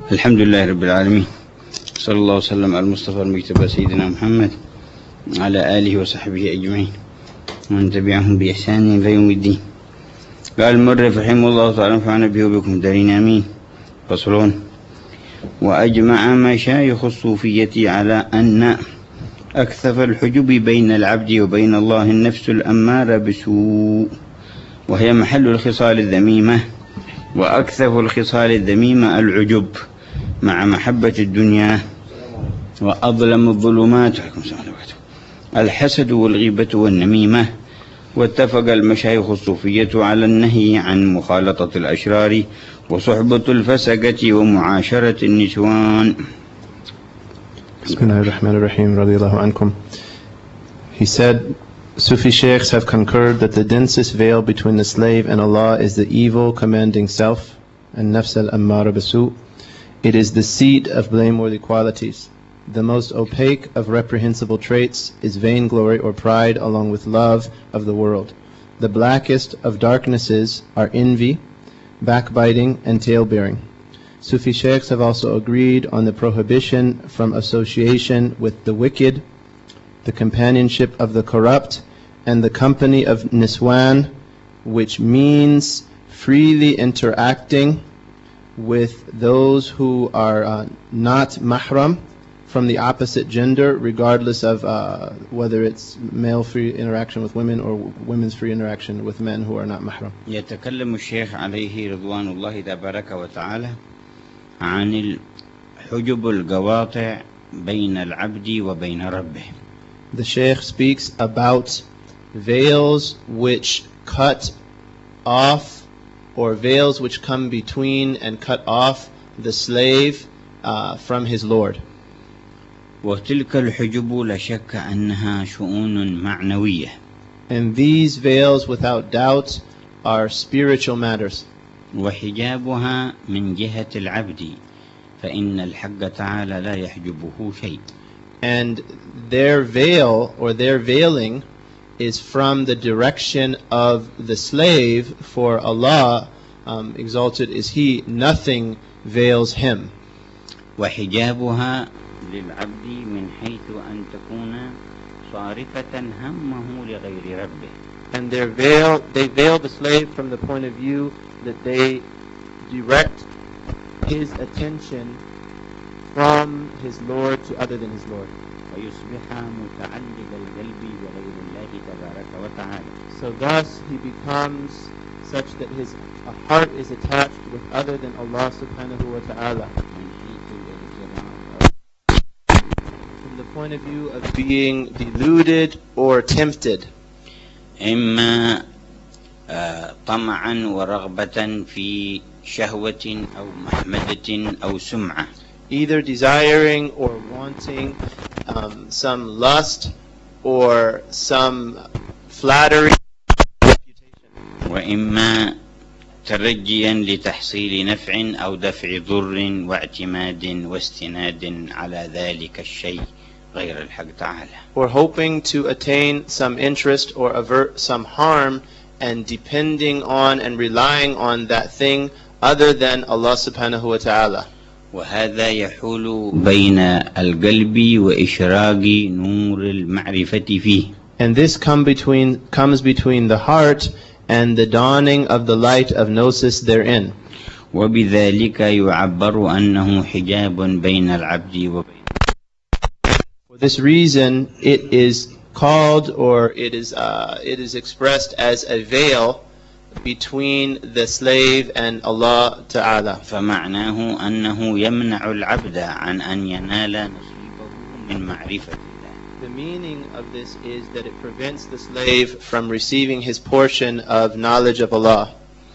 الحمد لله رب العالمين، صلى الله وسلم على المصطفى المجتبى سيدنا محمد على آله وصحبه أجمعين ومن تبعهم بإحسان إلى يوم الدين. قال المؤلف رحمه الله تعالى نفعنا به وبكم دارين آمين. فصلون. وأجمع مشايخ الصوفية على أن أكثف الحجب بين العبد وبين الله النفس الأمارة بسوء، وهي محل الخصال الذميمة، وأكثف الخصال الذميمة العجب مع محبة الدنيا، وأظلم الظلمات الحسد والغيبة والنميمة. واتفق المشايخ الصوفية على النهي عن مخالطة الأشرار وصحبة الفسقة ومعاشرة النسوان. Bismillahirrahmanirrahim, radiyallahu ankum. He said, Sufi sheikhs have concurred that the densest veil between the slave and Allah is the evil commanding self and nafs al-ammara bisu. It is the seat of blameworthy qualities. The most opaque of reprehensible traits is vainglory or pride, along with love of the world. The blackest of darknesses are envy, backbiting, and tale-bearing. Sufi sheikhs have also agreed on the prohibition from association with the wicked, the companionship of the corrupt, and the company of niswan, which means freely interacting with those who are not mahram from the opposite gender, regardless of whether it's male free interaction with women or women's free interaction with men who are not mahram. يتكلم الشيخ عليه رضوان الله تبارك وتعالى عن الحجب القواطع بين العبد وبين ربه. The Shaykh speaks about veils which cut off, or veils which come between and cut off the slave from his Lord. وتلك الحجب لا شك أنها شؤون معنوية. And these veils, without doubt, are spiritual matters. وحجابها من جهة العبد فإن الحق تعالى لا يحجبه شيء. And their veil, or their veiling, is from the direction of the slave. For Allah, exalted is He, nothing veils him. وحجابها للعبد من حيث أن تكون صارفة همه لغير ربه. And they veil the slave from the point of view that they direct his attention from his Lord to other than his Lord. ويصبح متعلق القلب بغير الله تبارك وتعالى. So thus he becomes such that his heart is attached with other than Allah subhanahu wa ta'ala. From the point of view of being deluded or tempted. إما طمعا ورغبة في شهوة أو محمدة أو سمعة. Either desiring or wanting some lust or some flattery. وإما ترجيا لتحصيل نفع أو دفع ضر واعتماد واستناد على ذلك الشيء غير الحق تعالى. Or hoping to attain some interest or avert some harm, and depending on and relying on that thing other than Allah subhanahu wa ta'ala. وهذا يحول بين القلب وإشراق نور المعرفة فيه. And this comes between the heart and the dawning of the light of gnosis therein. وبذلك يعبر أنه حجاب بين العبد وبين. For this reason, it is called, or it is expressed as a veil between the slave and Allah Ta'ala. فمعناه أنه يمنع العبد عن أن ينال نصيبه من معرفة الله. The meaning of this is that it prevents the slave from receiving his portion of knowledge of Allah.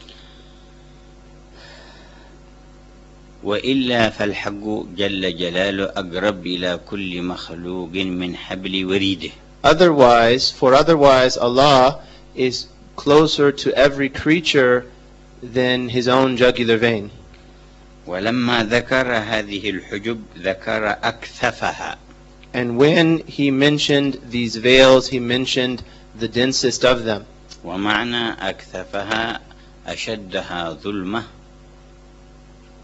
وإلا فالحق جل جلاله أقرب إلى كل مخلوق من حبل وريده. Otherwise, Allah is closer to every creature than his own jugular vein. ولما ذكر هذه الحجب ذكر أكثفها. And when he mentioned these veils, he mentioned the densest of them. ومعنى أكثفها أشدها ظلمة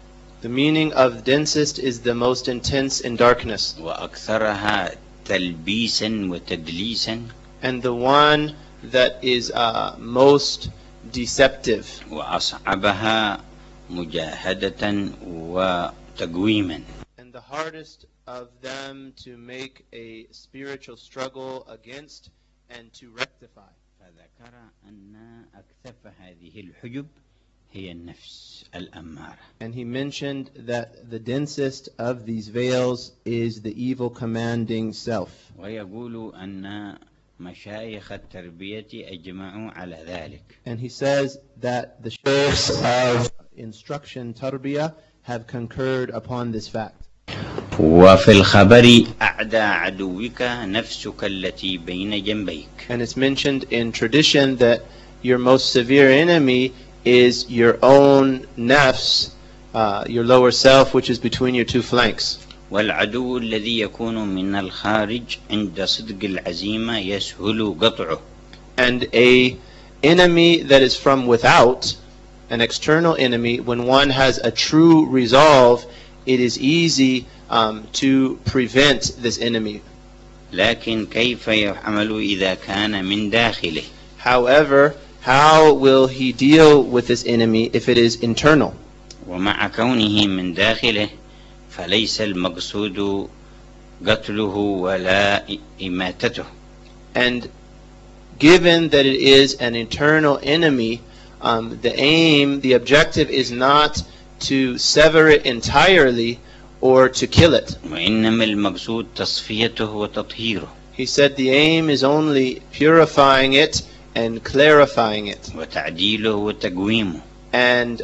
The meaning of densest is the most intense in darkness, وأكثرها تلبيسا وتدليسا and the one that is most deceptive, وأصعبها مجاهدة وتقويما. and the hardest of them to make a spiritual struggle against and to rectify. فذكر أن أكثف هذه الحجب هي النفس الأمارة. And he mentioned that the densest of these veils is the evil commanding self. ويقول أن مشايخ التربية أجمعوا على ذلك. And he says that the sheikhs of instruction tarbiyah have concurred upon this fact. وفي الخبر أعدى عدوك نفسك التي بين جنبيك. And it's mentioned in tradition that your most severe enemy is your own nafs, your lower self, which is between your two flanks. والعدو الذي يكون من الخارج عند صدق العزيمة يسهل قطعه. And a enemy that is from without, an external enemy, when one has a true resolve, it is easy to prevent this enemy. لكن كيف يعمل إذا كان من داخله؟ However, how will he deal with this enemy if it is internal? ومع كونه من داخله فليس المقصود قتله ولا إماتته. And given that it is an internal enemy, the aim, the objective is not to sever it entirely or to kill it. وإنما المقصود تصفيته وتطهيره. He said the aim is only purifying it and clarifying it, وتعديله وتقويمه. and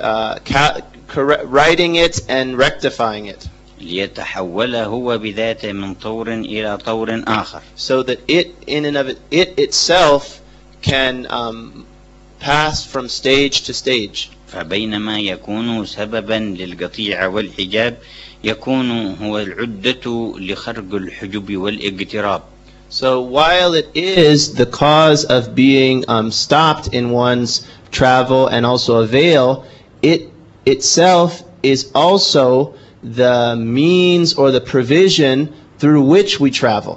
writing it and rectifying it, ليتحول هو بذاته من طور إلى طور آخر. so that it in and of it itself can pass from stage to stage. فبينما يكون سببا للقطيع والحجاب يكون هو العدة لخرق الحجب والاقتراب. So while it is the cause of being stopped in one's travel and also a veil, it itself is also the means or the provision through which we travel.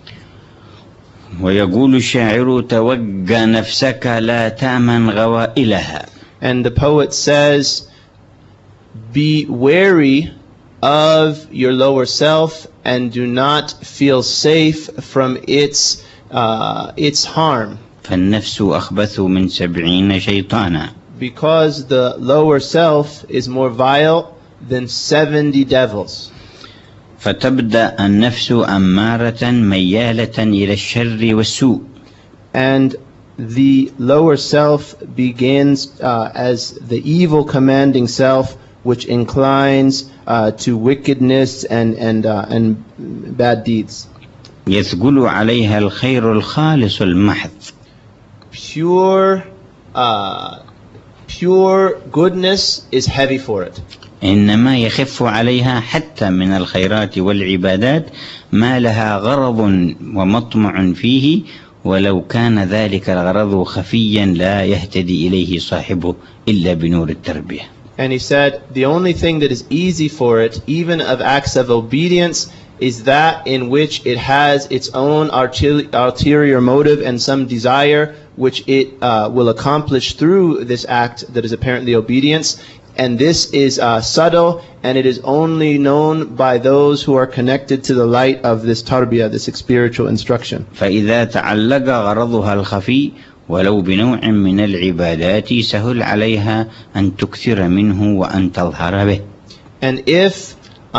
ويقول الشاعر توجه نفسك لا تأمن غوائلها. And the poet says, be wary of your lower self and do not feel safe from its harm. فالنفس أخبث من 70 شيطانا. Because the lower self is more vile than 70 devils. فتبدأ النفس أمارة ميالة إلى الشر والسوء. And the lower self begins as the evil commanding self, which inclines to wickedness and bad deeds. يثقل عليها الخير الخالص المحض. Pure goodness is heavy for it. إنما يخف عليها حتى من الخيرات والعبادات ما لها غرض ومطمع فيه ولو كان ذلك الغرض خفيا لا يهتدي إليه صاحبه إلا بنور التربية. And he said, the only thing that is easy for it, even of acts of obedience, is that in which it has its own ulterior motive and some desire, which it will accomplish through this act that is apparently obedience. And this is subtle, and it is only known by those who are connected to the light of this tarbiyah, this spiritual instruction. فإذا تعلق غرضها الخفي ولو بنوع من العبادات سهل عليها أن تكثر منه وأن تظهر به. And if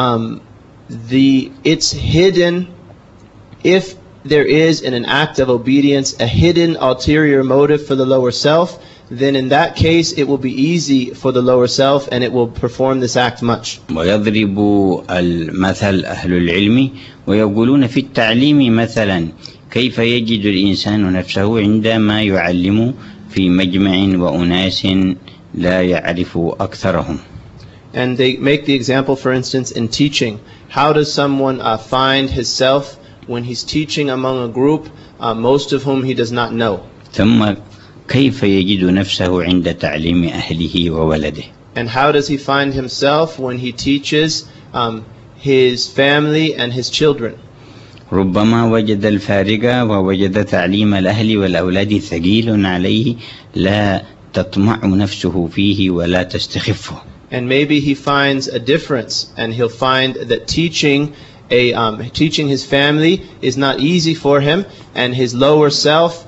it's hidden, if there is in an act of obedience a hidden ulterior motive for the lower self, then in that case it will be easy for the lower self and it will perform this act much. ويضرب المثل أهل العلم ويقولون في التعليم مثلا كيف يجد الإنسان نفسه عندما يعلم في مجمع وأناس لا يعرف أكثرهم. And they make the example, for instance, in teaching. How does someone find himself when he's teaching among a group, most of whom he does not know? ثم كيف يجد نفسه عند تعليم أهله وولده. And how does he find himself when he teaches his family and his children? ربما وجد الفارقة ووجد تعليم الأهل والأولاد ثقيل عليه لا تطمع نفسه فيه ولا تستخفه. And maybe he finds a difference, and he'll find that teaching his family is not easy for him, and his lower self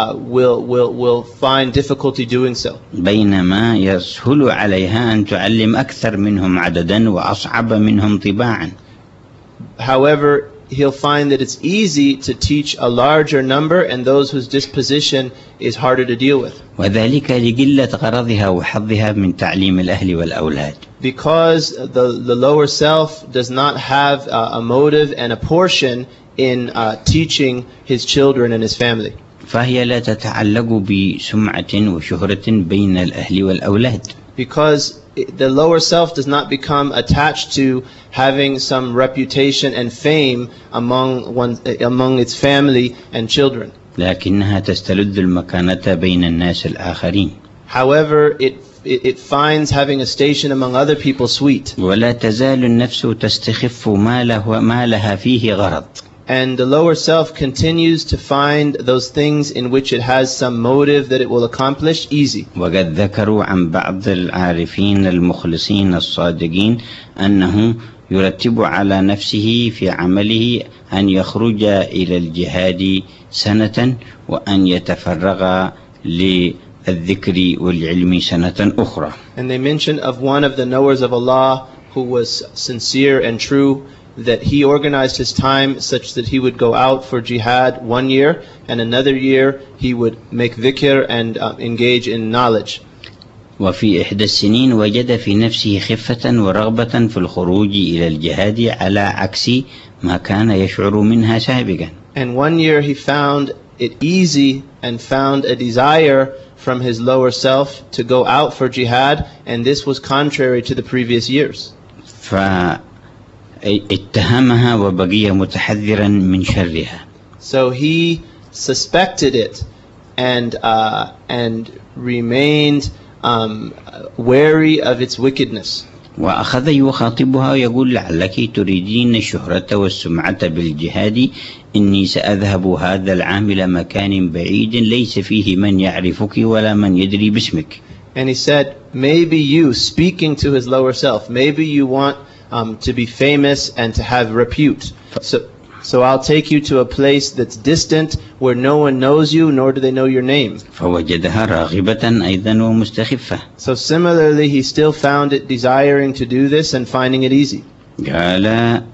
will find difficulty doing so. بينما يسهل عليها أن تعلم أكثر منهم عددا وأصعب منهم طباعا. However, he'll find that it's easy to teach a larger number and those whose disposition is harder to deal with. وذلك لقلة غرضها وحظها من تعليم الأهل والأولاد. Because the lower self does not have a motive and a portion in teaching his children and his family. فهي لا تتعلق بسمعة وشهرة بين الأهل والأولاد. Because the lower self does not become attached to having some reputation and fame among its family and children. لكنها تستلذ المكانة بين الناس الآخرين. However, it finds having a station among other people sweet. ولا تزال النفس تستخف ما لها فيه غرض. And the lower self continues to find those things in which it has some motive that it will accomplish easy. وقد ذكروا عن بعض العارفين المخلصين الصادقين أنه يرتب على نفسه في عمله أن يخرج إلى الجهاد سنة وأن يتفرغ للذكر والعلم سنة أخرى. And they mention of one of the knowers of Allah who was sincere and true, that he organized his time such that he would go out for jihad 1 year, and another year he would make dhikr and engage in knowledge. وفي إحدى السنين وجد في نفسه خفة ورغبة في الخروج إلى الجهاد على عكس ما كان يشعر منها سابقا. And 1 year he found it easy and found a desire from his lower self to go out for jihad, and this was contrary to the previous years. اتهمها وبقي متحذرا من شرها. So he suspected it and remained wary of its wickedness. وأخذ يخاطبها ويقول لعلك تريدين الشهرة والسمعة بالجهاد إني سأذهب هذا العام إلى مكان بعيد ليس فيه من يعرفك ولا من يدري باسمك. And he said, maybe you, speaking to his lower self, maybe you want to be famous and to have repute. So I'll take you to a place that's distant where no one knows you nor do they know your name. فوجدها راغبة أيضا ومستخفة. So similarly, he still found it desiring to do this and finding it easy. قال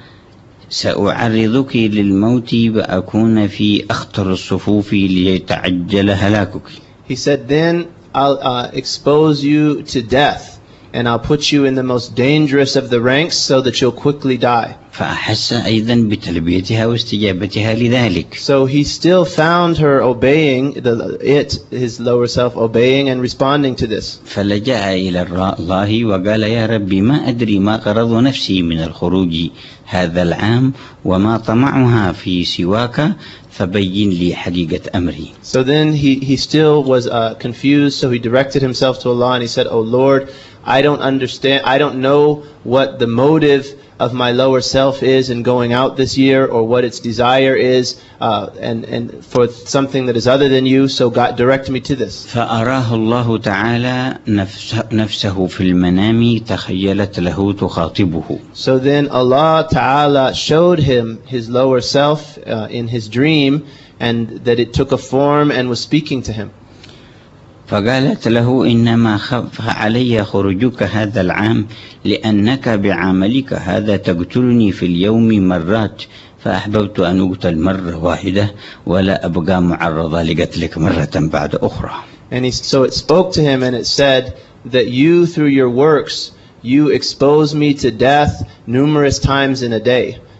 سأعرضك للموت وأكون في أخطر الصفوف ليتعجل هلاكك. He said, then I'll expose you to death, and I'll put you in the most dangerous of the ranks so that you'll quickly die. فأحس أيضا بتلبيتها واستجابتها لذلك. So he still found her obeying, his lower self obeying and responding to this. فلجأ إلى الله وقال يا ربي ما أدري ما غرض نفسي من الخروج هذا العام وما طمعها في سواك فبين لي حقيقة أمري. So then he still was confused, so he directed himself to Allah and he said, "Oh Lord, I don't understand, I don't know what the motive of my lower self is in going out this year, or what its desire is, and for something that is other than you, so God, direct me to this." فأراه الله تعالى نفسه في المنام تخيلت له تخاطبه. So then Allah Ta'ala showed him his lower self in his dream, and that it took a form and was speaking to him. فقالت له إنما خف علي خروجك هذا العام لأنك بعملك هذا تقتلني في اليوم مرات فأحببت أن أقتل مرة واحدة ولا أبقى معرضة لقتلك مرة بعد أخرى. And so it spoke to him and it said that you, through your works, you expose me to death numerous times in a day.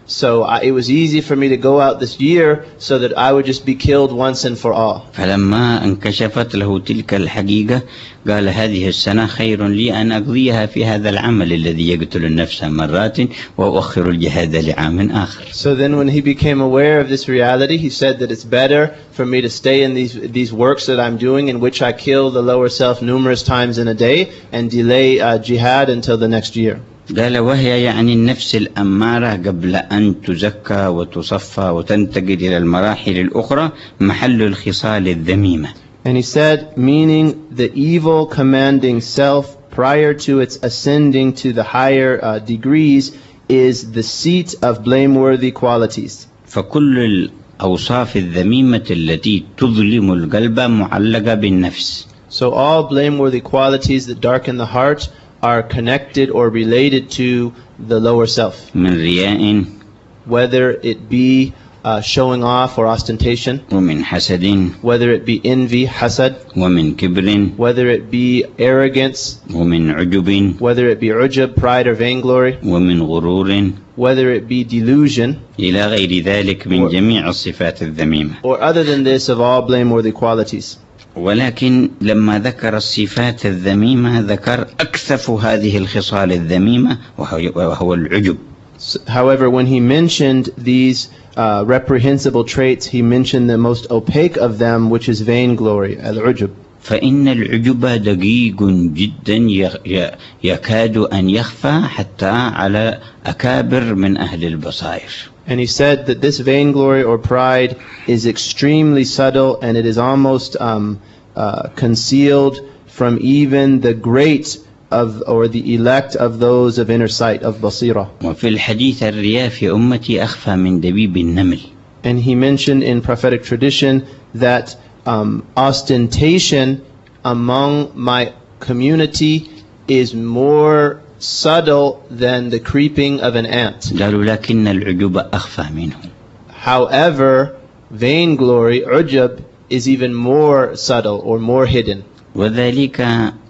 So it was easy for me to go out this year so that I would just be killed once and for all. فلما انكشفت له تلك الحقيقة قال هذه السنة خير لي أن أقضيها في هذا العمل الذي يقتل النفس مرات وأؤخر الجهاد لعام آخر. So then when he became aware of this reality, he said that it's better for me to stay in these works that I'm doing in which I kill the lower self numerous times in a day and delay jihad until the next year. قال وهي يعني النفس الأمارة قبل أن تزكى وتصفى وتنتقل إلى المراحل الأخرى محل الخصال الذميمة. And he said, meaning the evil commanding self prior to its ascending to the higher degrees is the seat of blameworthy qualities. فكل الأوصاف الذميمة التي تظلم القلب معلقة بالنفس. So all blameworthy qualities that darken the heart are connected or related to the lower self. من رياء Whether it be showing off or ostentation, ومن حسد whether it be envy, hasad, ومن كبر whether it be arrogance, ومن عجب whether it be ujub, pride or vainglory, ومن غرور whether it be delusion, إلى غير ذلك من جميع الصفات الذميمة. or other than this of all blameworthy qualities. ولكن لما ذكر الصفات الذميمة ذكر أكثف هذه الخصال الذميمة وهو العجب. However, when he mentioned these reprehensible traits, he mentioned the most opaque of them, which is vainglory, al-ujub. فإن العجب دقيق جدا يكاد أن يخفى حتى على أكابر من أهل البصائر. And he said that this vainglory or pride is extremely subtle and it is almost concealed from even the great of or the elect of those of inner sight of basira. وفي الحديث الرياء في أمتي أخفى من دبيب النمل. And he mentioned in prophetic tradition that ostentation among my community is more subtle than the creeping of an ant. قالوا لكن العجب أخفى منه. However, vainglory, ujub, is even more subtle or more hidden. وذلك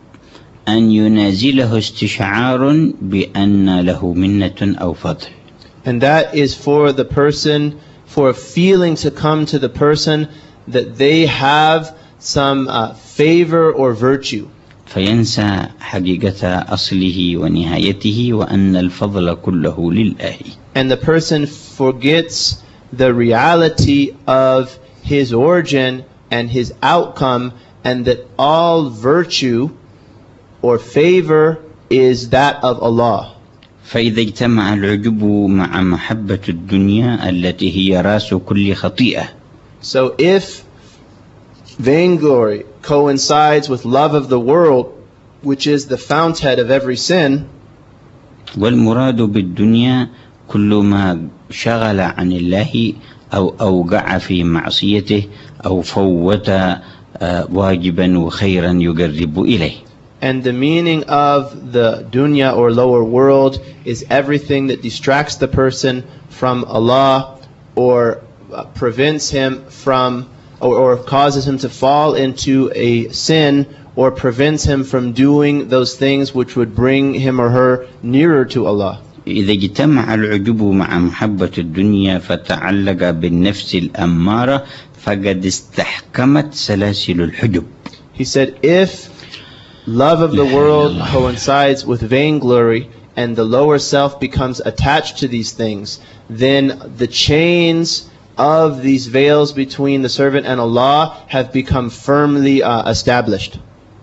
أن ينازله استشعار بأن له منة أو فضل. And that is for the person, for a feeling to come to the person that they have some favor or virtue. فينسى حقيقة أصله ونهايته وأن الفضل كله لله. And the person forgets the reality of his origin and his outcome, and that all virtue or favor is that of Allah. فإذا اجتمع العجب مع محبة الدنيا التي هي رأس كل خطيئة. So if vainglory coincides with love of the world, which is the fountainhead of every sin, والمراد بالدنيا كل ما شغل عن الله أو أوقع في معصيته أو فوت واجبا وخيرا يقرب إليه. and the meaning of the dunya or lower world is everything that distracts the person from Allah or prevents him from or causes him to fall into a sin or prevents him from doing those things which would bring him or her nearer to Allah. إذا اجتمع العجب مع محبة الدنيا فتعلق بالنفس الأمارة فقد استحكمت سلاسل الحجب. He said, if love of the world coincides with vainglory and the lower self becomes attached to these things, then the chains of these veils between the servant and Allah have become firmly established.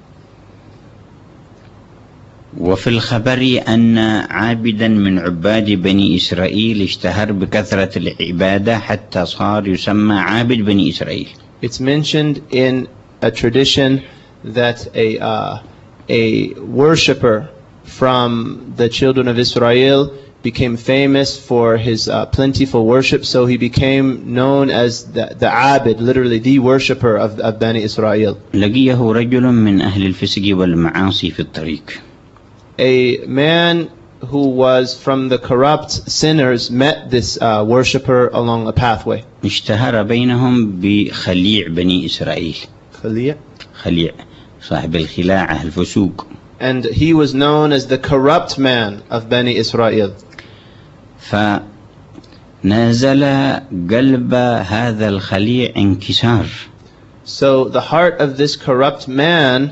وفي الخبر أن عابدا من عباد بني إسرائيل اشتهر بكثرة العبادة حتى صار يسمى عابد بني إسرائيل. It's mentioned in a tradition that a worshipper from the children of Israel became famous for his plentiful worship, so he became known as the Abid, literally the worshipper of Bani Israel. لقيه رجل من أهل الفسق والمعاصي في الطريق. A man who was from the corrupt sinners met this worshipper along a pathway. اشتهر بينهم بخليع بني إسرائيل. خليع صاحب الخلاعة الفسوق. And he was known as the corrupt man of Bani Israel. نازل قلب هذا الخليع انكسار. So the heart of this corrupt man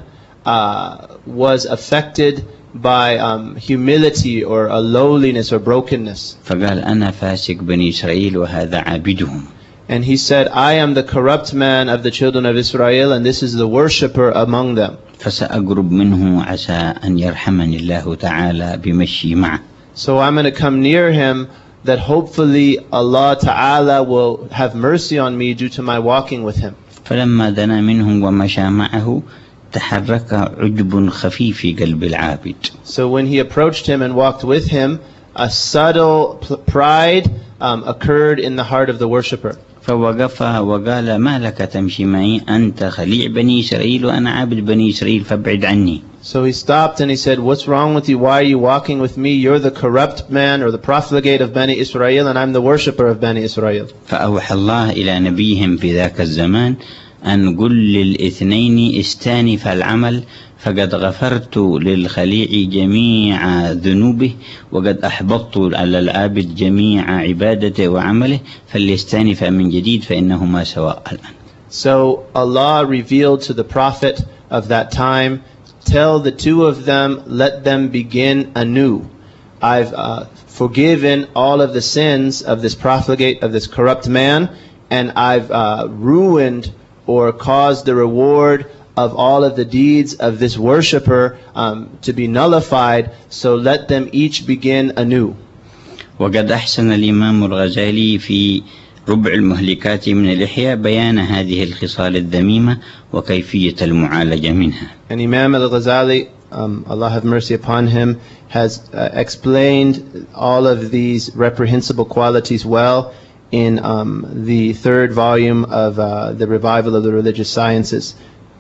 was affected by humility or a lowliness or brokenness. فقال أنا فاسق بني إسرائيل وهذا عابدهم. And he said, I am the corrupt man of the children of Israel, and this is the worshipper among them. فسأقرب منه عسى أن يرحمني الله تعالى بمشي معه. So I'm going to come near him, that hopefully Allah Ta'ala will have mercy on me due to my walking with him. فلما دنا منه ومشى معه تحرك عجب خفيف في قلب العابد. So when he approached him and walked with him, a subtle pride occurred in the heart of the worshipper. فوقف وقال ما لك تمشي معي أنت خليع بني إسرائيل وأنا عابد بني إسرائيل فابعد عني. So he stopped and he said, what's wrong with you? Why are you walking with me? You're the corrupt man or the profligate of Bani Israel, and I'm the worshipper of Bani Israel. فأوحى الله إلى نبيهم في ذاك الزمان أن قل للاثنين استانف العمل فقد غفرت للخليع جميع ذنوبه وقد أحبطت على العابد جميع عبادته وعمله فليستانف من جديد فإنهما سواء الآن. So Allah revealed to the Prophet of that time, tell the two of them, let them begin anew. I've forgiven all of the sins of this profligate, of this corrupt man, and I've ruined or caused the reward of all of the deeds of this worshipper to be nullified, so let them each begin anew. وقد أحسن الإمام الغزالي في ربع المهلكات من الإحياء بيان هذه الخصال الذميمة وكيفية المعالجة منها. And Imam al-Ghazali, Allah have mercy upon him, has explained all of these reprehensible qualities well in the third volume of the Revival of the Religious Sciences.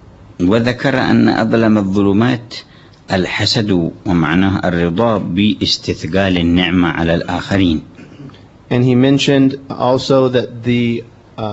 وذكر أن أظلم الظلمات الحسد ومعناه الرضا باستثقال النعمة على الآخرين. And he mentioned also that the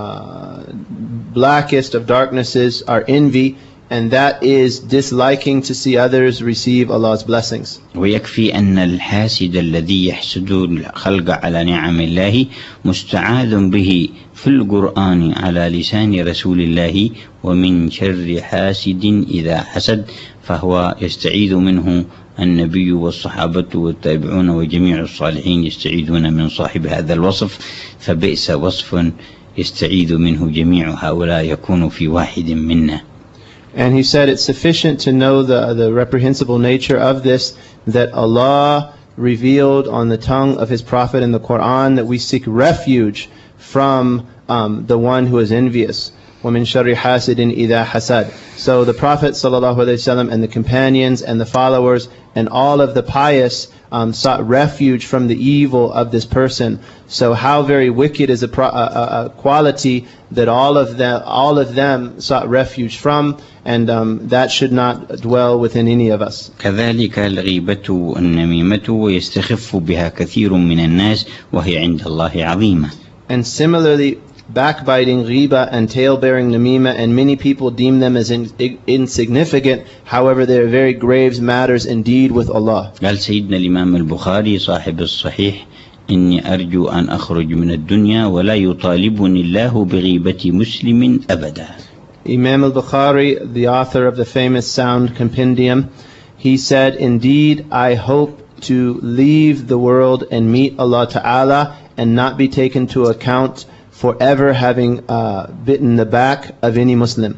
blackest of darknesses are envy, and that is disliking to see others receive Allah's blessings. ويكفي أن الحاسد الذي يحسد الخلق على نعم الله مستعاذ به في القرآن على لسان رسول الله ومن شر حاسد إذا حسد فهو يستعيذ منه النبي والصحابة والتابعون وجميع الصالحين يستعيذون من صاحب هذا الوصف فبئس وصف يستعيذ منه جميع هؤلاء يكون في واحد منا. And he said it's sufficient to know the reprehensible nature of this, that Allah revealed on the tongue of His Prophet in the Quran that we seek refuge from the one who is envious. وَمِن شَرِّ حَاسِدٍ إِذَا حَسَدٍ. So the Prophet ﷺ and the companions and the followers and all of the pious sought refuge from the evil of this person. So how very wicked is a quality that all of them sought refuge from, and that should not dwell within any of us. كذلك الغيبة والنميمة ويستخف بها كثير من الناس وهي عند الله عظيمة. And similarly, backbiting, ghiba, and tale-bearing namima, and many people deem them as insignificant. However, they are very grave matters indeed with Allah. قال سيدنا الإمام البخاري صاحب الصحيح إني أرجو أن أخرج من الدنيا ولا يطالبني الله بغيبة مسلم أبدا. Imam al-Bukhari, the author of the famous sound compendium, he said, indeed, I hope to leave the world and meet Allah Ta'ala and not be taken to account for ever having bitten the back of any Muslim.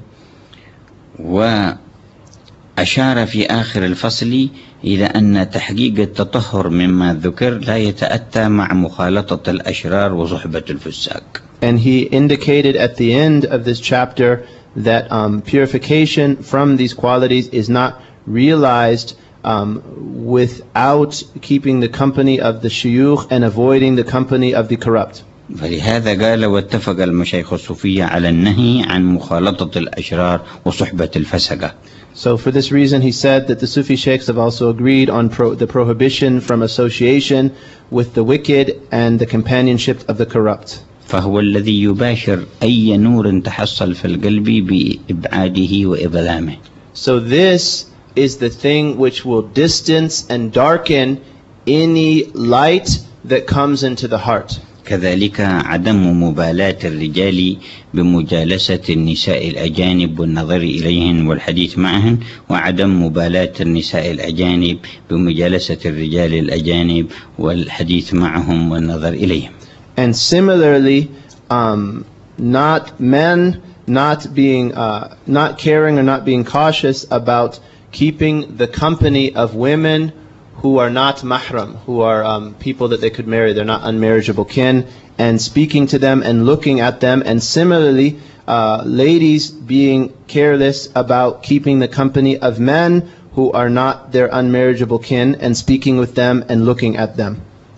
وأشار في آخر الفصل إلى أن تحقيق التطهر مما ذكر لا يتأتى مع مخالطة الأشرار وصحبة الفساق. And he indicated at the end of this chapter that purification from these qualities is not realized without keeping the company of the shuyukh and avoiding the company of the corrupt. فلهذا قال واتفق المشايخ الصوفية على النهي عن مخالطة الأشرار وصحبة الفسقة. So for this reason he said that the Sufi sheikhs have also agreed on the prohibition from association with the wicked and the companionship of the corrupt. فهو الذي يباشر أي نور تحصل في القلب بإبعاده وإظلامه. So this is the thing which will distance and darken any light that comes into the heart. كذلك عدم مبالاة الرجال بمجالسة النساء الأجانب والنظر إليهن والحديث معهن، وعدم مبالاة النساء الأجانب بمجالسة الرجال الأجانب والحديث معهم والنظر إليهم. And similarly, not caring or not being cautious about keeping the company of women who are not mahram, who are people that they could marry, they're not unmarriageable kin, and speaking to them and looking at them. And similarly, ladies being careless about keeping the company of men who are not their unmarriageable kin and speaking with them and looking at them.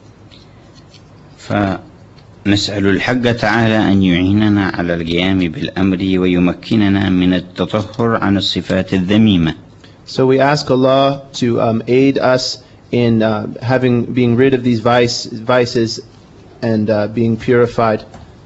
فنسأل الحق تعالى أن يعيننا على القيام بالأمر ويمكننا من التطهر عن الصفات الذميمة. So we ask Allah to aid us in being rid of these vices and being purified.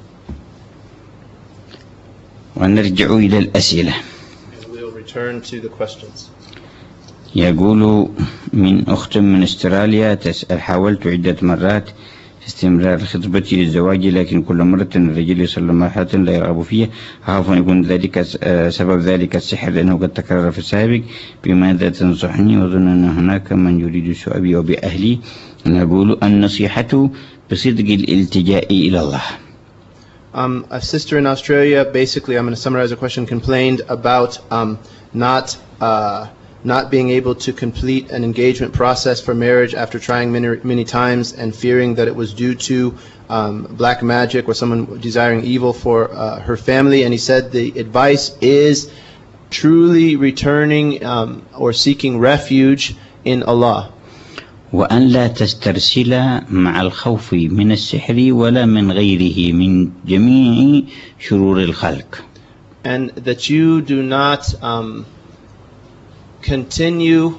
ونرجع إلى الأسئلة. And we'll return to the questions. يقول من أخت من استراليا تسأل: حاولت عدة مرات استمرار خطبتي للزواج، لكن كل مرة الرجل يصل لمرحلة لا يرغب فيها، أخاف أن يكون ذلك سبب ذلك السحر لأنه قد تكرر في السابق. بماذا تنصحني؟ وأظن أن هناك من يريد السوء بي وبأهلي. نقول النصيحة بصدق الالتجاء إلى الله. A sister in Australia, basically, I'm going to summarize the question, complained about not being able to complete an engagement process for marriage after trying many times and fearing that it was due to black magic or someone desiring evil for her family. And he said the advice is truly returning or seeking refuge in Allah. وأن لا تسترسل مع الخوف من السحر ولا من غيره من جميع شرور الخلق. And that you do not continue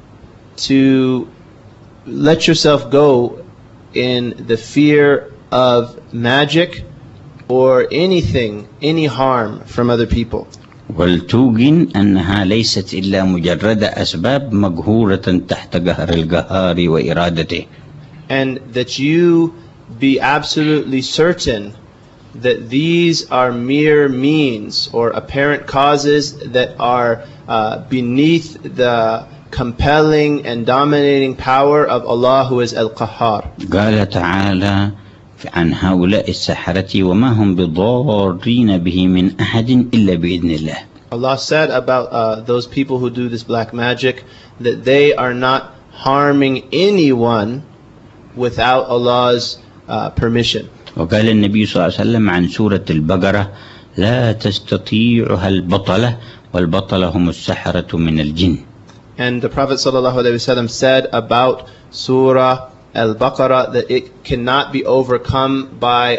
to let yourself go in the fear of magic or anything, any harm from other people. ولتوقن أنها ليست إلا مجرد أسباب مقهورة تحت قهر القهار وإرادته. And that you be absolutely certain that these are mere means or apparent causes that are beneath the compelling and dominating power of Allah, who is Al-Qahhar. قال تعالى عن هؤلاء السحرة وما هم بضارين به من أحد إلا بإذن الله. Allah said about those people who do this black magic that they are not harming anyone without Allah's permission. وقال النبي صلى الله عليه وسلم عن سورة البقرة: لا تستطيعها البطلة والبطلة هم السحرة من الجن. And the Prophet ﷺ said about Surah Al-Baqarah that it cannot be overcome by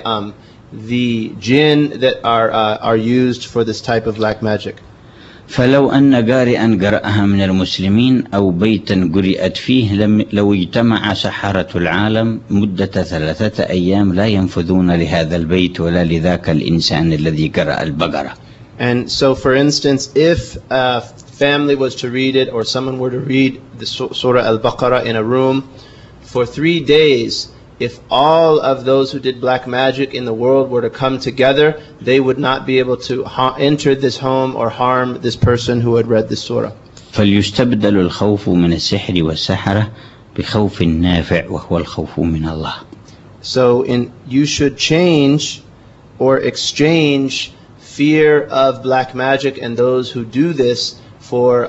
the jinn that are used for this type of black magic. فلو أن قارئا قرأها من المسلمين أو بيتا قرئت فيه لو اجتمع سحرة العالم مدة 3 أيام لا ينفذون لهذا البيت ولا لذاك الإنسان الذي قرأ البقرة. And so, for instance, if a family was to read it or someone were to read the Surah Al-Baqarah in a room for 3 days, if all of those who did black magic in the world were to come together, they would not be able to enter this home or harm this person who had read this surah. فليستبدل الخوف من السحر والسحرة بخوف نافع وهو الخوف من الله. So you should change or exchange fear of black magic and those who do this for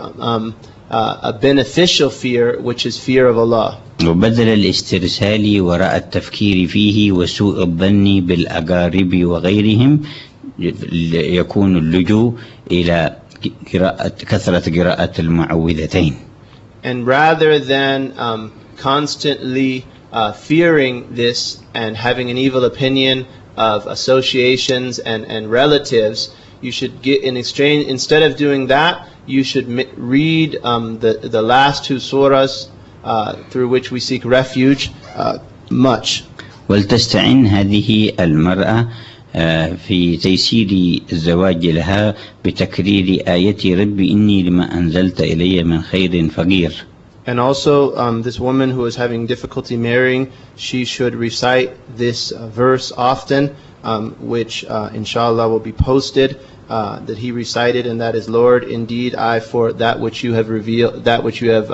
a beneficial fear, which is fear of Allah. وبدل الاسترسال وراء التفكير فيه وسوء الظن بالأقارب وغيرهم يكون اللجوء إلى كثرة قراءة المعوذتين. And rather than constantly fearing this and having an evil opinion of associations and relatives, you should get in exchange, instead of doing that, you should read the last 2 surahs through which we seek refuge much. ولتستعين هذه المرأة في تيسير الزواج لها بتكرير آية رب إني لما أنزلت إلي من خير فقير. And also, this woman who is having difficulty marrying, she should recite this verse often, which inshallah will be posted, that he recited, and that is, Lord, indeed I, for that which you have revealed, that which you have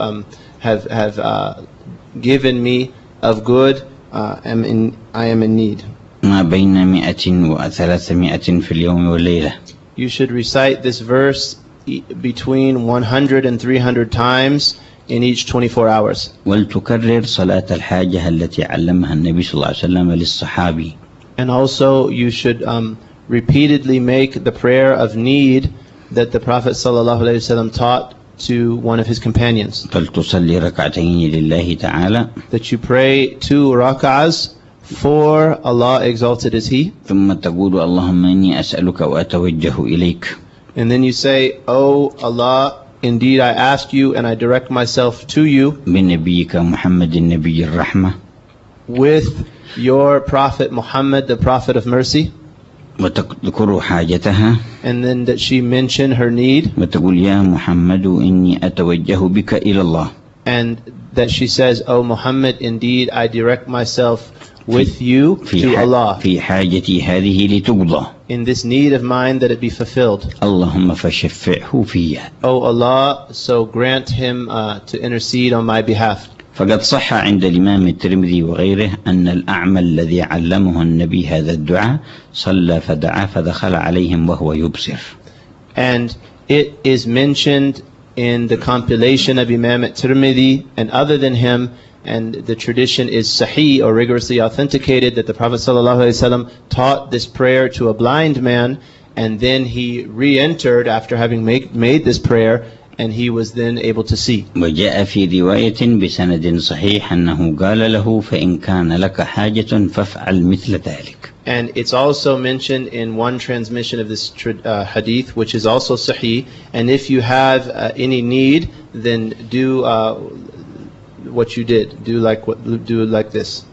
given me of good, I am in need. ما بين 100 و300 في اليوم والليلة. You should recite this verse between 100 and 300 times in each 24 hours. ولتكرر صلاة الحاجة التي علمها النبي صلى الله عليه وسلم للصحابي. And also you should repeatedly make the prayer of need that the Prophet ﷺ taught to one of his companions. فلتصلي ركعتين لله تعالى. That you pray 2 rak'ahs for Allah exalted is He. ثم تقول اللهم إني أسألك وأتوجه إليك. And then you say, Oh Allah, indeed I ask you and I direct myself to you. بنبيك محمد النبي الرحمة. With your Prophet Muhammad, the Prophet of mercy. وتذكر حاجتها. And then that she mention her need. وتقول يا محمد إني أتوجه بك إلى الله. And that she says, Oh Muhammad, indeed I direct myself with you to Allah. في حاجتي هذه لتقضى. In this need of mine that it be fulfilled. اللهم فشفعه فيها. Oh Allah, so grant him to intercede on my behalf. فقد صح عند الإمام الترمذي وغيره أن الأعمى الذي علمه النبي هذا الدعاء صلى فدعا فدخل عليهم وهو يبصر. And it is mentioned in the compilation of Imam at-Tirmidhi and other than him, and the tradition is sahih or rigorously authenticated, that the Prophet ﷺ taught this prayer to a blind man, and then he re-entered after having made this prayer, and he was then able to see. وجاء في رواية بسند صحيح أنه قال له فإن كان لك حاجة فافعل مثل ذلك. And it's also mentioned in one transmission of this hadith, which is also sahih, and if you have any need, then do what you did. Do like this.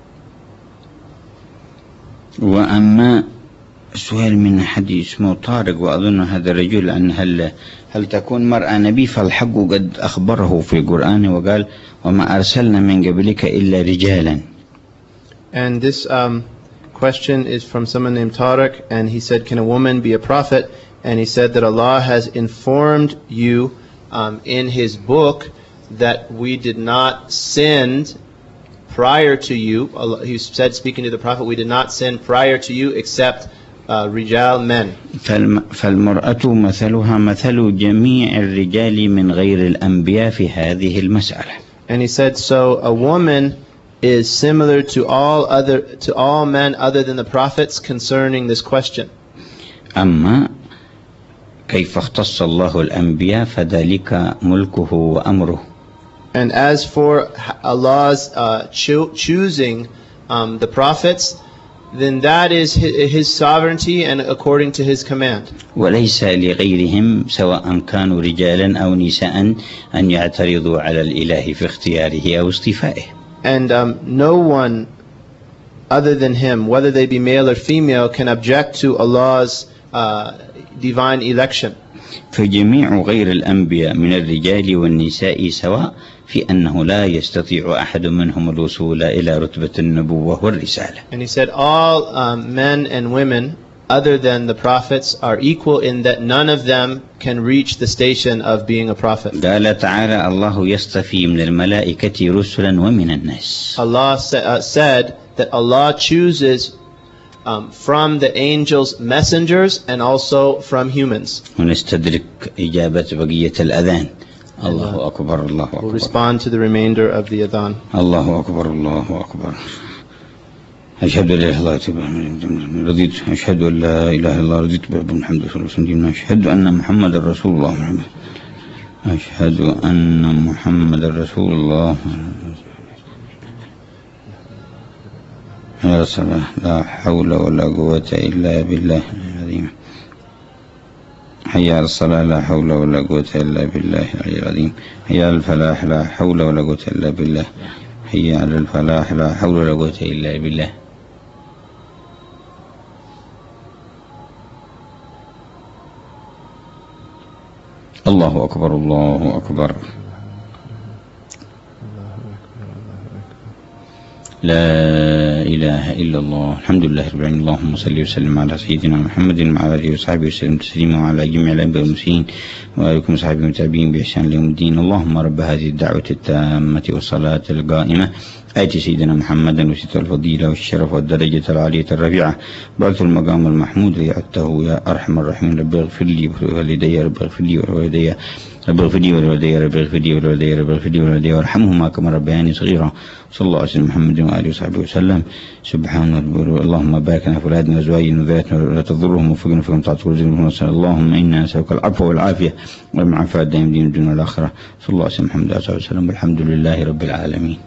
وأما سؤال من أحد اسمه طارق وأظن هذا الرجل أن هل تكون مرأة نبي؟ فالحق قد أخبره في القرآن وقال وما أرسلنا من قبلك إلا رجالا. And this question is from someone named Tariq, and he said, can a woman be a prophet? And he said that Allah has informed you in His book that we did not send prior to you. He said, speaking to the Prophet, we did not send prior to you except رجال men. فالمرأة مثلها مثل جميع الرجال من غير الأنبياء في هذه المسألة. And he said, so a woman is similar to all men other than the prophets concerning this question. أما كيف اختص الله الأنبياء فذلك ملكه وأمره. And as for Allah's choosing the prophets, then that is His sovereignty and according to His command. وليس لغيرهم سواء كانوا رجالا أو نساء أن يعترضوا على الإله في اختياره أو اصطفائه. And no one other than Him, whether they be male or female, can object to Allah's divine election. فجميع غير الأنبياء من الرجال والنساء سواء في أنه لا يستطيع أحد منهم الوصول إلى رتبة النبوة والرسالة. And he said all men and women other than the prophets are equal in that none of them can reach the station of being a prophet. قال تعالى الله يصطفي من الملائكة رسلا ومن الناس. Allah said that Allah chooses from the angels messengers and also from humans. ونستدرك إجابة بقية الأذان. الله أكبر الله أكبر. We'll respond to the remainder of the adhan. الله أكبر الله أكبر. أشهد أن لا إله إلا الله رضيت أشهد أن لا إله إلا الله رضيت بمحمد رسول الله صلى الله عليه وسلم أشهد أن محمد رسول الله أشهد أن محمد رسول الله يا صلاة لا حول ولا قوة إلا بالله العظيم. حي على الصلاة لا حول ولا قوة إلا بالله العظيم. حي على الفلاح لا حول ولا قوة إلا بالله. حي على الفلاح لا حول ولا قوة إلا بالله. الله أكبر الله أكبر. لا إله إلا الله. الحمد لله رب العالمين. اللهم صل وسلم على سيدنا محمد وعلى آله وصحبه وسلم تسليما وعلى جميع الأنبياء والمرسلين وآلكم وصحبه والتابعين بإحسان ليوم الدين. اللهم رب هذه الدعوة التامة والصلاة القائمة آت سيدنا محمدا وسط الفضيلة والشرف والدرجة العالية الرفيعة بعث المقام المحمود ليعته يا أرحم الراحمين. رب اغفر لي ولوالدي، رب اغفر لي ولوالدي، رب اغفر لي ولوالدي، رب اغفر لي ولوالدي، رب اغفر لي ولوالدي وارحمهما كما ربياني صغيرا. صلى الله عليه وسلم محمد وآله وصحبه وسلم. سبحان ربي. اللهم بارك لنا في أولادنا وأزواجنا وذرياتنا ولا تضرهم وفقنا فيهم طاعتك ورزقنا. اللهم إنا نسألك العفو والعافية والمعافاة دائما دين الدنيا والآخرة. صلى الله عليه وسلم محمد وآله وسلم والحمد لله رب العالمين.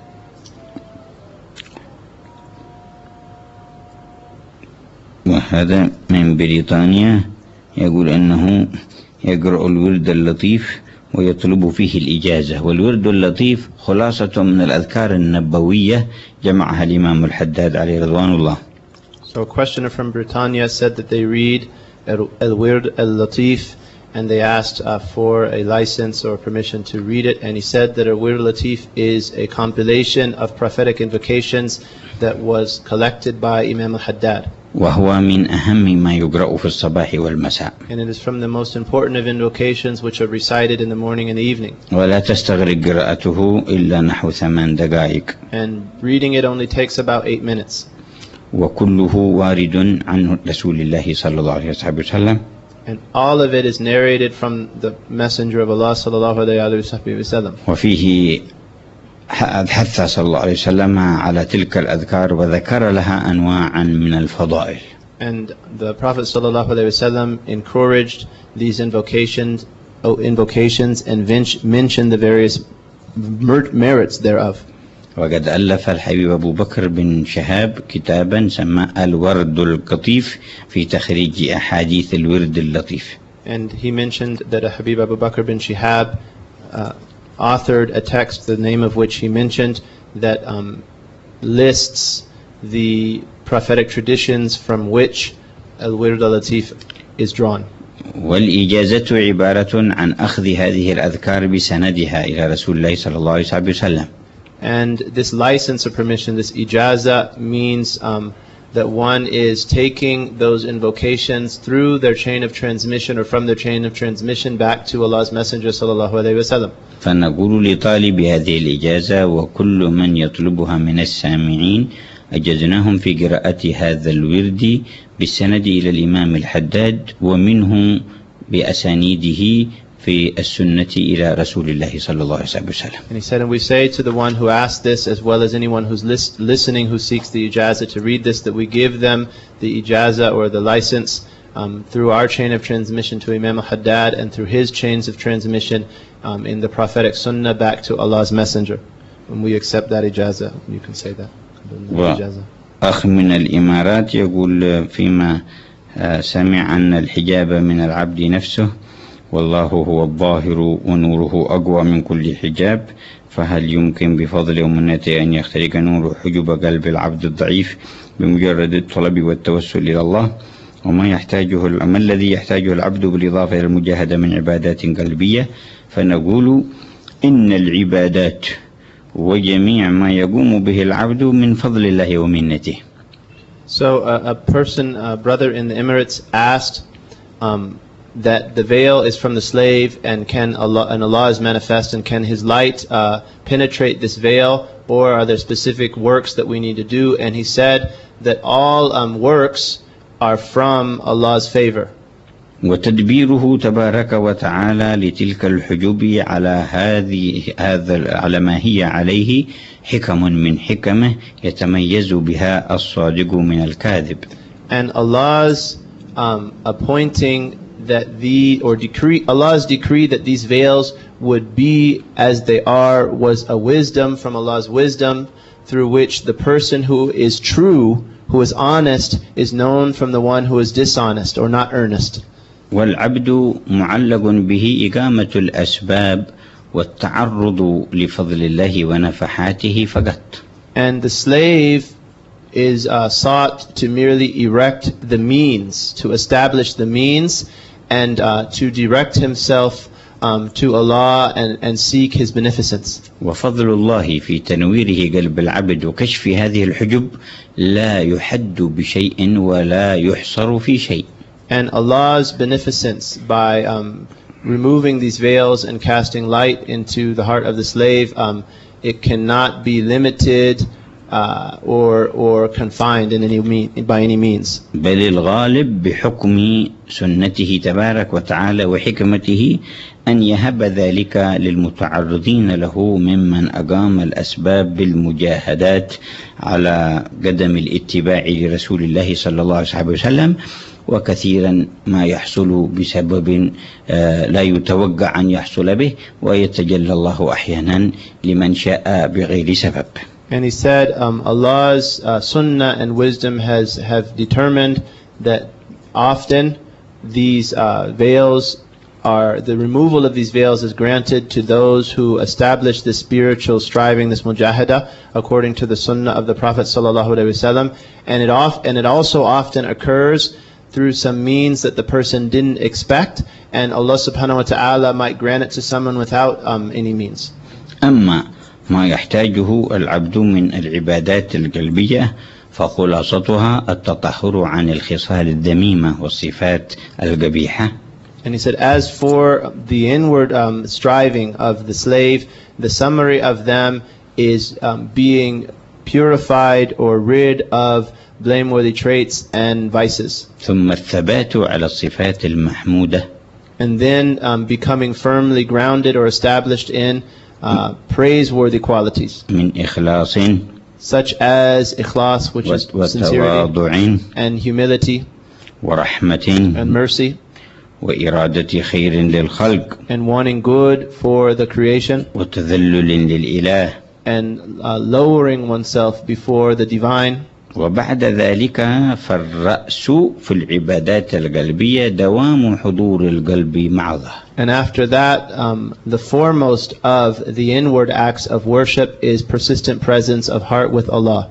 وهذا من بريطانيا يقول أنه يقرأ الورد اللطيف ويطلب فيه الإجازة. والورد اللطيف خلاصة من الأذكار النبوية جمعها الإمام الحداد عليه رضوان الله. So a questioner from Britannia said that they read Al-Wird Al-Latif and they asked for a license or permission to read it, and he said that Al-Wird Al-Latif is a compilation of prophetic invocations that was collected by Imam Al-Haddad. وهو من أهم ما يقرأ في الصباح والمساء. And it is from the most important of invocations which are recited in the morning and the evening. ولا تستغرق قراءته إلا نحو 8 دقائق. And reading it only takes about 8 minutes. وكله وارد عن رسول الله صلى الله عليه وسلم. And all of it is narrated from the Messenger of Allah sallallahu alayhi wa sallam. وفيه حث صلى الله عليه وسلم على تلك الأذكار وذكر لها أنواعا من الفضائل. And the Prophet sallallahu alayhi wa sallam encouraged these invocations and mentioned the various merits thereof. وقد ألف الحبيب أبو بكر بن شهاب كتابا سماه الورد القطيف في تخريج أحاديث الورد اللطيف. And he mentioned that Habib Abu Bakr bin Shihab authored a text, the name of which he mentioned, that lists the prophetic traditions from which Al-Wird Al-Latif is drawn. والإجازة عبارة عن أخذ هذه الأذكار بسندها إلى رسول الله صلى الله عليه وسلم. And this license or permission, this ijaza, means that one is taking those invocations through their chain of transmission or from their chain of transmission back to Allah's Messenger sallallahu alayhi wa sallam. فنقول لطالب هذه الإجازة وكل من يطلبها من السامعين أجزناهم في قراءة هذا الورد بالسند إلى الإمام الحداد ومنه بأسانيده في السنة إلى رسول الله صلى الله عليه وسلم. And he said, and we say to the one who asked this, as well as anyone who's listening who seeks the ijaza to read this, that we give them the ijaza or the license through our chain of transmission to Imam al-Haddad and through his chains of transmission in the prophetic sunnah back to Allah's Messenger. And we accept that ijaza. You can say that. أخ من الإمارات يقول فيما سمع أن الحجاب من العبد نفسه والله هو الظاهر ونوره أقوى من كل حجاب، فهل يمكن بفضل ومنته أن يخترق نور حجب قلب العبد الضعيف بمجرد الطلب والتوسل إلى الله؟ وما الذي يحتاجه العبد بالإضافة إلى المجاهدة من عبادات قلبية؟ فنقول إن العبادات وجميع ما يقوم به العبد من فضل الله ومنته. So a brother in the Emirates asked that the veil is from the slave, and Allah is manifest, and can his light penetrate this veil, or are there specific works that we need to do? And he said that all works are from Allah's favor. وتدبيره تبارك وتعالى لتلك الحجوب على ما هي عليه حكم من حكمه يتميز بها الصادق من الكاذب. And Allah's appointing that Allah's decree that these veils would be as they are was a wisdom from Allah's wisdom, through which the person who is true, who is honest, is known from the one who is dishonest or not earnest. والعبد معلق به إقامة الأسباب والتعرض لفضل الله ونفحاته فقط. And the slave is sought to merely erect the means, to establish the means, and to direct himself to Allah and seek His beneficence. وفضل الله في تنويره قلب العبد وكشف هذه الحجب لا يحد بشيء ولا يحصر في شيء. And Allah's beneficence by removing these veils and casting light into the heart of the slave, it cannot be limited or confined by any means. بل الغالب بحكم سنته تبارك وتعالى وحكمته أن يهب ذلك للمتعرضين له ممن أقام الأسباب بالمجاهدات على قدم الاتباع لرسول الله صلى الله عليه وسلم، وكثيرا ما يحصل بسبب لا يتوقع أن يحصل به، ويتجلى الله أحيانا لمن شاء بغير سبب. And he said, Allah's sunnah and wisdom have determined that often these veils the removal of these veils is granted to those who establish this spiritual striving, this mujahada, according to the sunnah of the Prophet ﷺ. And it also often occurs through some means that the person didn't expect, and Allah subhanahu wa ta'ala might grant it to someone without any means. أما ما يحتاجه العبد من العبادات القلبية فخلاصتها التطهر عن الخصال الذميمة والصفات القبيحة. And he said, as for the inward striving of the slave, the summary of them is being purified or rid of blameworthy traits and vices. ثم الثبات على الصفات المحمودة. And then becoming firmly grounded or established in praiseworthy qualities. من إخلاص. Such as ikhlas, which is sincerity, and humility, ورحمة, and mercy, وإرادة خير للخلق، and wanting good for the creation, وتذلل للإله، and lowering oneself before the divine. وبعد ذلك فالرأس في العبادات القلبية دوام حضور القلب مع الله. And after that, the foremost of the inward acts of worship is persistent presence of heart with Allah.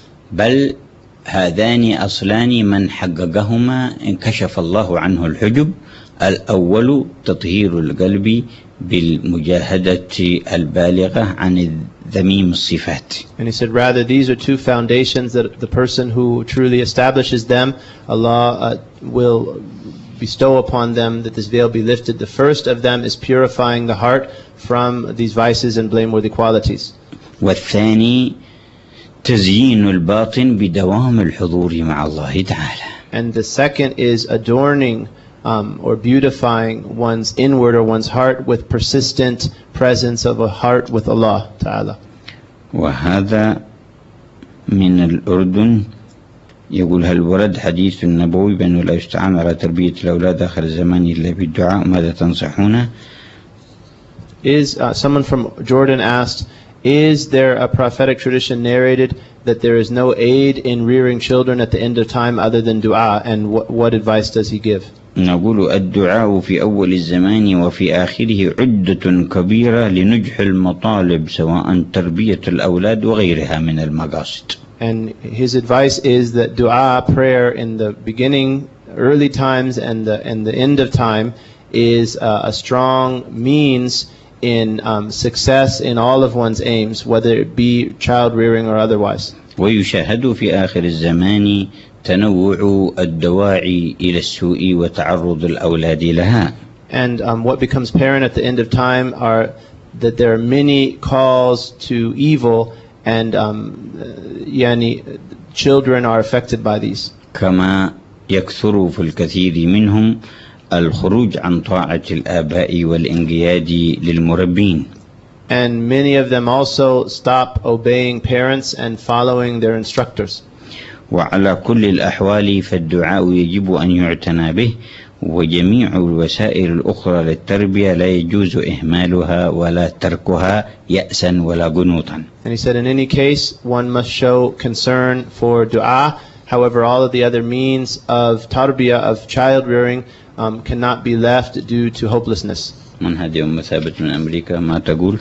بل هذان أصلان من حققهما انكشف الله عنه الحجب. الأول تطهير القلب بالمجاهدة البالغة عن ذميم الصفات. And he said, rather, these are two foundations that the person who truly establishes them, Allah will bestow upon them that this veil be lifted. The first of them is purifying the heart from these vices and blameworthy qualities. والثاني تزيين الباطن بدوام الحضور مع الله تعالى. And the second is adorning or beautifying one's inward or one's heart with persistent presence of a heart with Allah Ta'ala. وهذا من الأردن. يقول هل ورد حديث النبوي بأنه لا يستعان على تربية الأولاد آخر الزمان إلا بالدعاء، ماذا تنصحونه؟ Someone from Jordan asked, is there a prophetic tradition narrated that there is no aid in rearing children at the end of time other than dua, and what advice does he give? نقول الدعاء في أول الزمان وفي آخره عدة كبيرة لنجح المطالب سواء تربية الأولاد وغيرها من المقاصد. And his advice is that dua, prayer in the beginning, early times, and the end of time is a strong means in success in all of one's aims, whether it be child rearing or otherwise. ويشاهد في آخر الزمان تنوع الدواعي إلى السوء وتعرض الأولاد لها. And what becomes apparent at the end of time are that there are many calls to evil, and children are affected by these. كما يكثر في الكثير منهم الخروج عن طاعة الآباء والانقياد للمربين. And many of them also stop obeying parents and following their instructors. وعلى كل الأحوال فالدعاء يجب أن يعتنى به، وجميع الوسائل الأخرى للتربية لا يجوز إهمالها ولا تركها يأسا ولا قنوطا. And he said, in any case, one must show concern for dua. However, all of the other means of tarbiyah, of child rearing, cannot be left due to hopelessness. من هذه أم ثابت من أمريكا ما تقول؟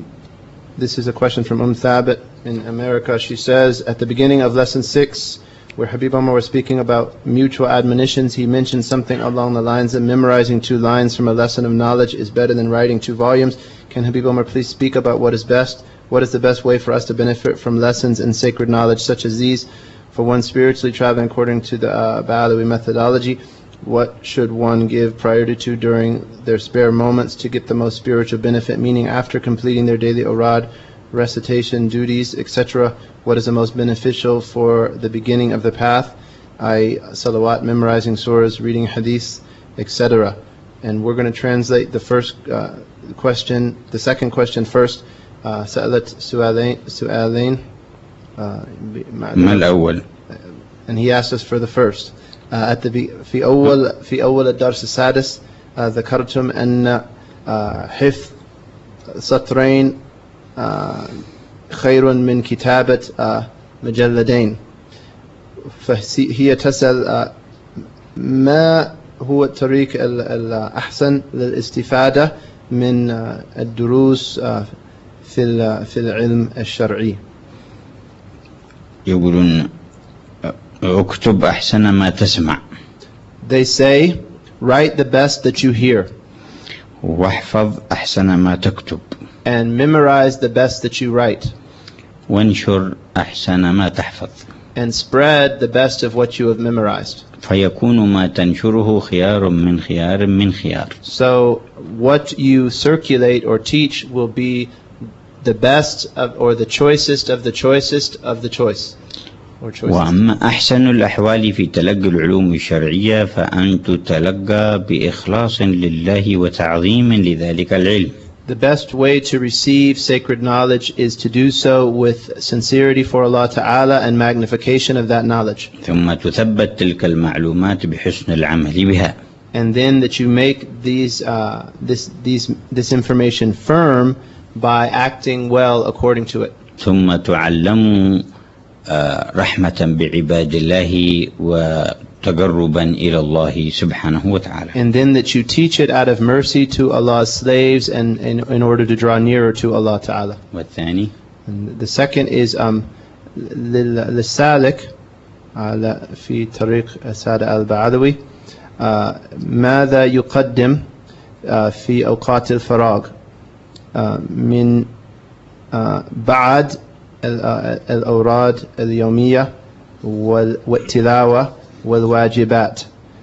This is a question from Thabit in America. She says, at the beginning of lesson 6, where Habib Omar was speaking about mutual admonitions, he mentioned something along the lines of memorizing 2 lines from a lesson of knowledge is better than writing 2 volumes. Can Habib Omar please speak about what is best? What is the best way for us to benefit from lessons in sacred knowledge such as these? For one spiritually traveling according to the Ba'alawi methodology, what should one give priority to during their spare moments to get the most spiritual benefit, meaning after completing their daily awrad, recitation, duties, etc.? What is the most beneficial for the beginning of the path? Salawat, memorizing surahs, reading hadith, etc. And we're going to translate the first question, the second question first. سألت سؤالين ما الأول. And he asked us for the first. في أول الدرس السادس ذكرتم أن حفظ سطرين خير من كتابة مجلدين. فهي تسأل ما هو الطريق الأحسن للاستفادة من الدروس في العلم الشرعي. يقولون اكتب أحسن ما تسمع. They say, write the best that you hear. واحفظ أحسن ما تكتب. And memorize the best that you write. وانشر أحسن ما تحفظ. And spread the best of what you have memorized. فيكون ما تنشره خيار من خيار من خيار. So what you circulate or teach will be the best of, or the choicest of the choicest of the choice. وأما أحسن الأحوال في تلقي العلوم الشرعية فأن تتلقى بإخلاص لله وتعظيم لذلك العلم. The best way to receive sacred knowledge is to do so with sincerity for Allah Ta'ala and magnification of that knowledge. ثم تثبت تلك المعلومات بحسن العمل بها. And then that you make this information firm by acting well according to it. ثم تعلم رحمة بعباد الله وتقربا إلى الله سبحانه وتعالى. And then that you teach it out of mercy to Allah's slaves and in order to draw nearer to Allah Ta'ala. والثاني. And the second is للسالك في طريق السادة البعلوي ماذا يقدم في أوقات الفراغ من بعد الأوراد اليومية والتلاوة والواجبات،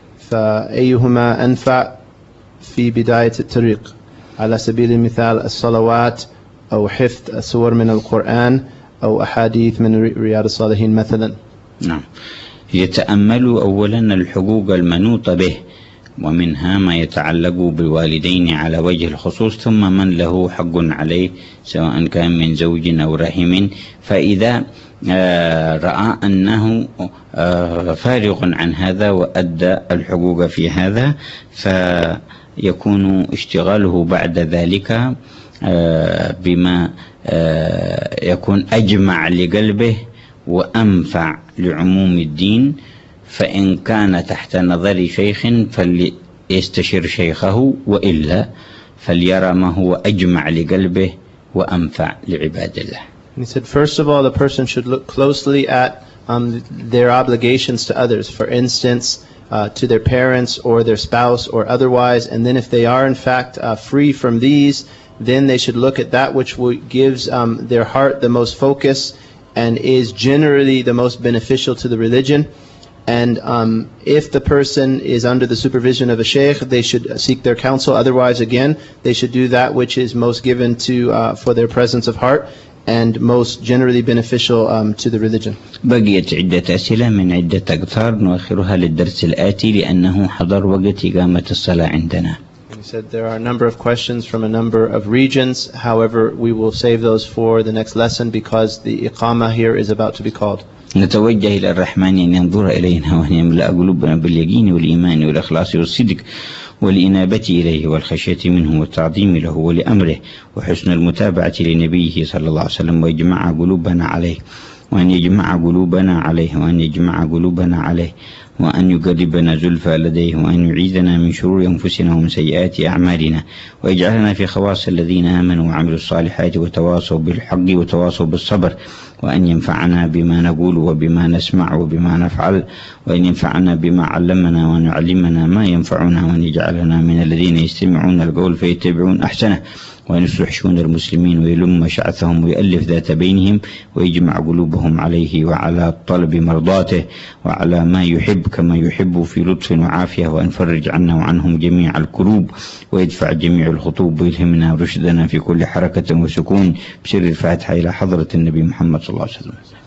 فأيهما أنفع في بداية الطريق؟ على سبيل المثال الصلوات أو حفظ سور من القرآن أو أحاديث من رياض الصالحين مثلا. نعم. يتأمل أولا الحقوق المنوطة به، ومنها ما يتعلق بالوالدين على وجه الخصوص، ثم من له حق عليه سواء كان من زوج أو رحم. فإذا رأى أنه فارغ عن هذا وأدى الحقوق في هذا، فيكون اشتغاله بعد ذلك بما يكون أجمع لقلبه وأنفع لعموم الدين. فإن كان تحت نظر شيخ فليستشر شيخه، وإلا فليرى ما هو أجمع لقلبه وأنفع لعباد الله. He said, first of all, the person should look closely at their obligations to others, for instance, to their parents or their spouse or otherwise, and then if they are in fact free from these, then they should look at that which gives their heart the most focus and is generally the most beneficial to the religion. And if the person is under the supervision of a sheikh, they should seek their counsel. Otherwise, again, they should do that which is most given to for their presence of heart and most generally beneficial to the religion. بقيت عدة أسئلة من عدة أقطار نؤخرها للدرس الآتي لأنه حضر وقت إقامة الصلاة عندنا. He said there are a number of questions from a number of regions. However, we will save those for the next lesson because the iqamah here is about to be called. نتوجه إلى الرحمن أن ينظر إلينا وأن يملأ قلوبنا باليقين والإيمان والإخلاص والصدق والإنابة إليه والخشية منه والتعظيم له ولأمره وحسن المتابعة لنبيه صلى الله عليه وسلم، ويجمع قلوبنا عليه، وأن يجمع قلوبنا عليه، وأن يجمع قلوبنا عليه، وأن يقربنا زلفى لديه، وأن يعيذنا من شرور أنفسنا ومن سيئات أعمالنا، ويجعلنا في خواص الذين آمنوا وعملوا الصالحات وتواصوا بالحق وتواصوا بالصبر، وأن ينفعنا بما نقول وبما نسمع وبما نفعل، وأن ينفعنا بما علمنا وأن يعلمنا ما ينفعنا، وأن يجعلنا من الذين يستمعون القول فيتبعون أحسنه، وأن يصلح شؤون المسلمين ويلم شعثهم ويؤلف ذات بينهم ويجمع قلوبهم عليه وعلى طلب مرضاته وعلى ما يحب كما يحب في لطف وعافية، وأن فرج عنا وعنهم جميع الكروب ويدفع جميع الخطوب ويلهمنا رشدنا في كل حركة وسكون، بسر الفاتحة إلى حضرة النبي محمد صلى الله عليه وسلم.